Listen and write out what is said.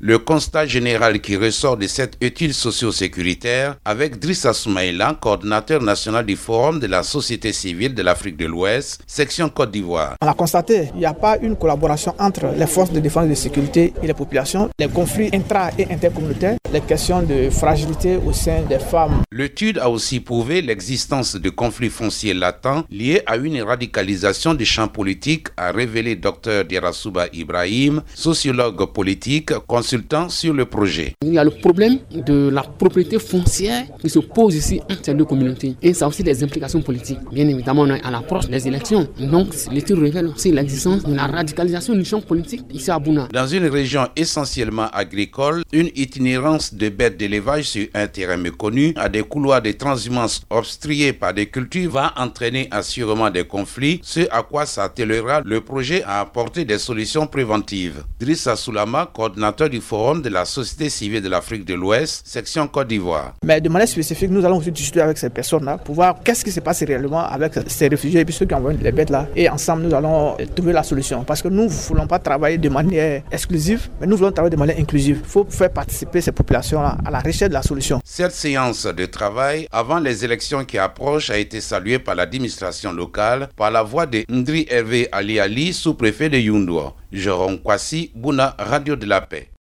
Le constat général qui ressort de cette étude socio-sécuritaire avec Drissa Soumaïla, coordinateur national du Forum de la société civile de l'Afrique de l'Ouest, section Côte d'Ivoire. On a constaté qu'il n'y a pas une collaboration entre les forces de défense et de sécurité et les populations, les conflits intra- et intercommunautaires, les questions de fragilité au sein des femmes. L'étude a aussi prouvé l'existence de conflits fonciers latents liés à une radicalisation du champ politique, a révélé Dr Dierasouba Ibrahim, sociologue politique, consultant sur le projet. Il y a le problème de la propriété foncière qui se pose ici entre ces deux communautés. Et ça a aussi des implications politiques. Bien évidemment, on est à l'approche des élections. Donc, l'étude révèle aussi l'existence de la radicalisation du champ politique ici à Bouna. Dans une région essentiellement agricole, une itinérance de bêtes d'élevage sur un terrain méconnu à des couloirs de transhumance obstrués par des cultures va entraîner assurément des conflits, ce à quoi s'attellera le projet à apporter des solutions préventives. Drissa Soulama, coordinateur du Forum de la société civile de l'Afrique de l'Ouest, section Côte d'Ivoire. Mais de manière spécifique, nous allons aussi discuter avec ces personnes-là pour voir qu'est-ce qui se passe réellement avec ces réfugiés et puis ceux qui envoient les bêtes-là. Et ensemble, nous allons trouver la solution. Parce que nous ne voulons pas travailler de manière exclusive, mais nous voulons travailler de manière inclusive. Il faut faire participer ces populations-là à la recherche de la solution. Cette séance de travail avant les élections qui approchent a été saluée par l'administration locale par la voix de Ndri Hervé Ali Ali, sous-préfet de Youndoua. Jérôme Kwasi, Bouna, Radio de la Paix.